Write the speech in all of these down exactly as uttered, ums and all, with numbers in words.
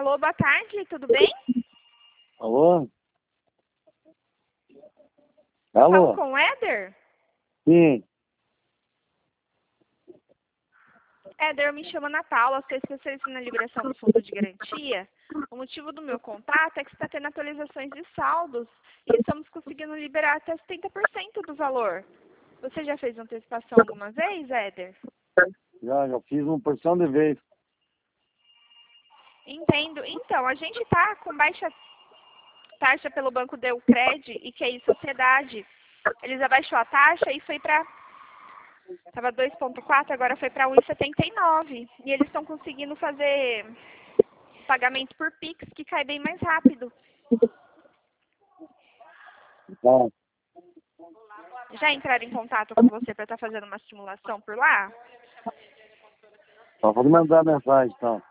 Alô, boa tarde, tudo bem? Alô? Falo Alô? com o Éder? Sim. Éder, eu me chamo Ana Paula, sou especialista na liberação do fundo de garantia. O motivo do meu contato é que está tendo atualizações de saldos e estamos conseguindo liberar até setenta por cento do valor. Você já fez antecipação alguma vez, Éder? Já, já fiz uma porção de vez. Entendo. Então, a gente está com baixa taxa pelo Banco Deucred e que é isso, Sociedade. Eles abaixou a taxa e foi para... Estava dois vírgula quatro, agora foi para um vírgula setenta e nove. E eles estão conseguindo fazer pagamento por Pix, que cai bem mais rápido. Tá. Já entraram em contato com você para estar fazendo uma simulação por lá? Só pode mandar mensagem, então.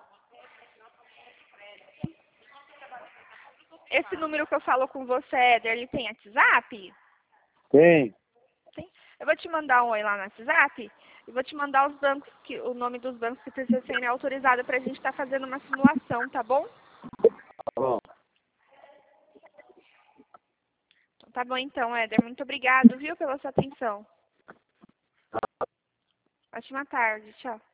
Esse número que eu falo com você, Éder, ele tem WhatsApp? Tem. Tem. Eu vou te mandar um oi lá no WhatsApp e vou te mandar os bancos, que, o nome dos bancos que precisa ser autorizado para a gente estar fazendo uma simulação, tá bom? Tá bom. Então, tá bom então, Éder. Muito obrigado, viu, pela sua atenção. Ótima tarde. Tchau.